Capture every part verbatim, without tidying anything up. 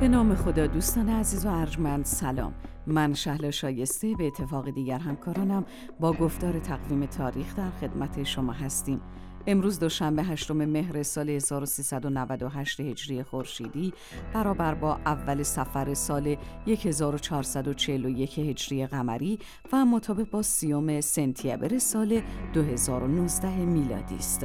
به نام خدا. دوستان عزیز و ارجمند سلام. من شهلا شایسته به اتفاق دیگر همکارانم با گفتار تقویم تاریخ در خدمت شما هستیم. امروز دوشنبه هشتم مهر سال هزار و سیصد و نود و هشت هجری خورشیدی برابر با اول صفر سال هزار و چهارصد و چهل و یک هجری قمری و مطابق با سیوم سپتامبر سال دو هزار و نوزده میلادی است.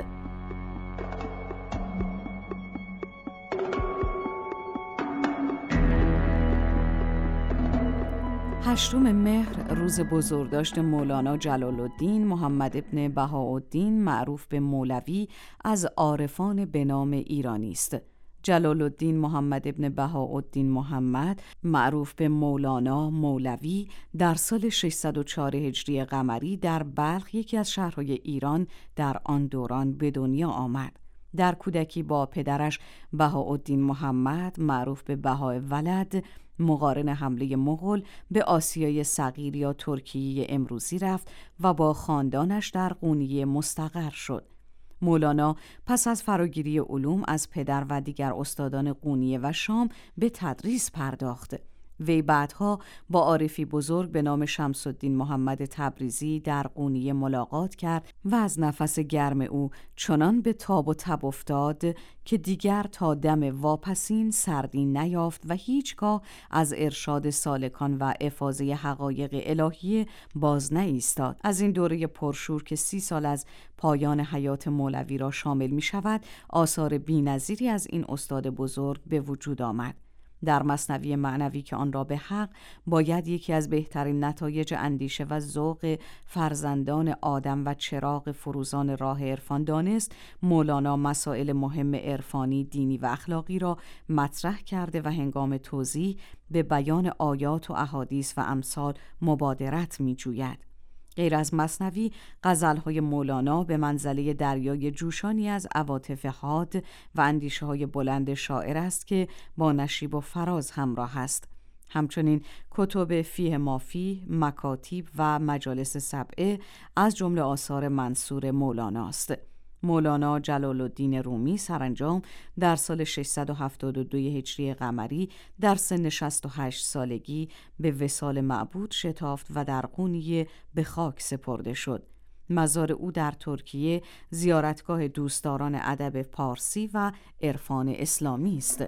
هشتم مهر روز بزرگداشت مولانا جلال الدین محمد ابن بهاءالدین معروف به مولوی از عارفان به نام ایرانی است. جلال الدین محمد ابن بهاءالدین محمد معروف به مولانا مولوی در سال ششصد و چهار هجری قمری در بلخ، یکی از شهرهای ایران، در آن دوران به دنیا آمد. در کودکی با پدرش بهاءالدین محمد معروف به بهای ولد مقارن حمله مغول به آسیای صغیر یا ترکیه امروزی رفت و با خاندانش در قونیه مستقر شد. مولانا پس از فراگیری علوم از پدر و دیگر استادان قونیه و شام به تدریس پرداخت. وی بعدها با عارفی بزرگ به نام شمس الدین محمد تبریزی در قونیه ملاقات کرد و از نفس گرم او چنان به تاب و تب افتاد که دیگر تا دم واپسین سردی نیافت و هیچگاه از ارشاد سالکان و افاضه حقایق الهیه باز نایستاد. از این دوره پرشور که سی سال از پایان حیات مولوی را شامل می شود، آثار بی‌نظیری از این استاد بزرگ به وجود آمد. در مثنوی معنوی که آن را به حق باید یکی از بهترین نتایج اندیشه و ذوق فرزندان آدم و چراغ فروزان راه عرفان دانست، مولانا مسائل مهم عرفانی، دینی و اخلاقی را مطرح کرده و هنگام توضیح به بیان آیات و احادیث و امثال مبادرت می جوید. غیر از مثنوی، غزل‌های مولانا به منزله دریای جوشانی از عواطف حاد و اندیشه‌های بلند شاعر است که با نشیب و فراز همراه است. همچنین کتب فیه مافی، مکاتیب و مجالس سبعه از جمله آثار منصور مولانا است. مولانا جلال الدین رومی سرانجام در سال ششصد و هفتاد و دو هجری قمری در سن شصت و هشت سالگی به وصال معبود شتافت و در قونیه به خاک سپرده شد. مزار او در ترکیه زیارتگاه دوستداران ادب پارسی و عرفان اسلامی است.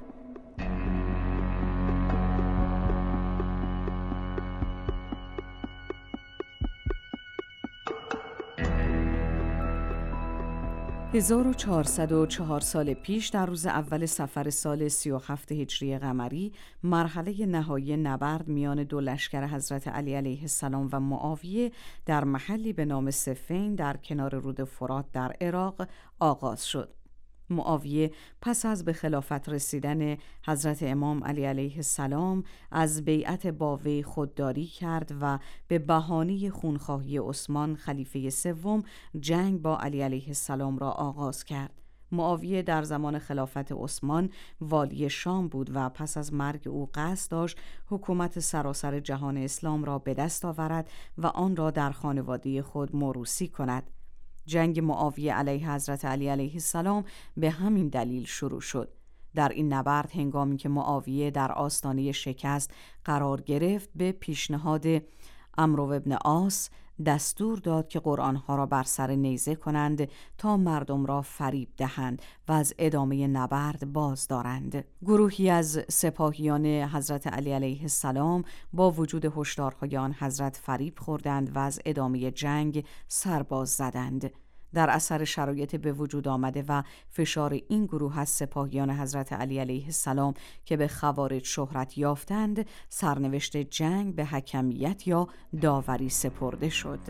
هزار و چهارصد و چهار سال پیش در روز اول صفر سال سی و هفت هجری قمری مرحله نهایی نبرد میان دو لشکر حضرت علی علیه السلام و معاویه در محلی به نام صفین در کنار رود فرات در عراق آغاز شد. معاویه پس از به خلافت رسیدن حضرت امام علی علیه السلام از بیعت با وی خودداری کرد و به بهانه خونخواهی عثمان خلیفه سوم جنگ با علی علیه السلام را آغاز کرد. معاویه در زمان خلافت عثمان والی شام بود و پس از مرگ او قصد داشت حکومت سراسر جهان اسلام را به دست آورد و آن را در خانواده خود موروثی کند. جنگ معاویه علیه حضرت علی علیه السلام به همین دلیل شروع شد. در این نبرد هنگامی که معاویه در آستانه شکست قرار گرفت، به پیشنهاد عمرو بن عاص دستور داد که قرآنها را بر سر نیزه کنند تا مردم را فریب دهند و از ادامه نبرد باز دارند. گروهی از سپاهیان حضرت علی علیه السلام با وجود هشدارهای آن حضرت فریب خوردند و از ادامه جنگ سرباز زدند. در اثر شرایط به وجود آمده و فشار این گروه از سپاهیان حضرت علی علیه السلام که به خوارج شهرت یافتند، سرنوشت جنگ به حکمیت یا داوری سپرده شد.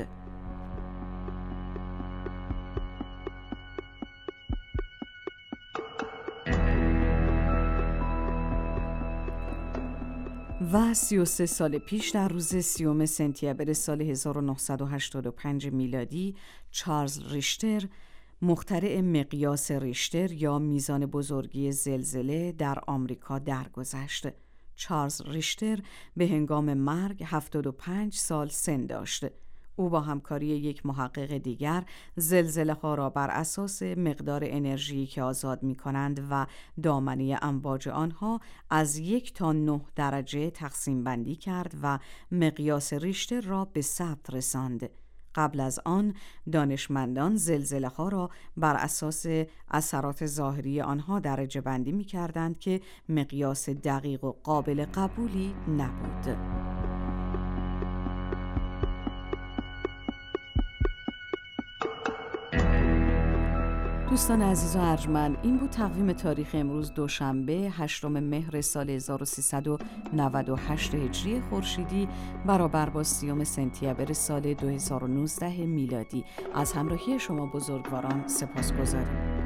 و سی و سه سال پیش در روز سیوم سپتامبر سال هزار و نهصد و هشتاد و پنج میلادی، چارلز ریشتر، مخترع مقیاس ریشتر یا میزان بزرگی زلزله در آمریکا درگذشت. چارلز ریشتر به هنگام مرگ هفتاد و پنج سال سن داشت. او با همکاری یک محقق دیگر زلزله‌ها را بر اساس مقدار انرژی که آزاد می‌کنند و دامنه امواج آنها از یک تا نه درجه تقسیم بندی کرد و مقیاس ریشتر را به ثبت رساند. قبل از آن دانشمندان زلزله‌ها را بر اساس اثرات ظاهری آنها درجه بندی می‌کردند که مقیاس دقیق و قابل قبولی نبود. دوستان عزیز و ارجمند، این بود تقویم تاریخ امروز دوشنبه هشتم مهر سال هزار و سیصد و نود و هشت هجری خورشیدی برابر با سیوم سپتامبر سال دو هزار و نوزده میلادی. از همراهی شما بزرگواران سپاسگزاریم.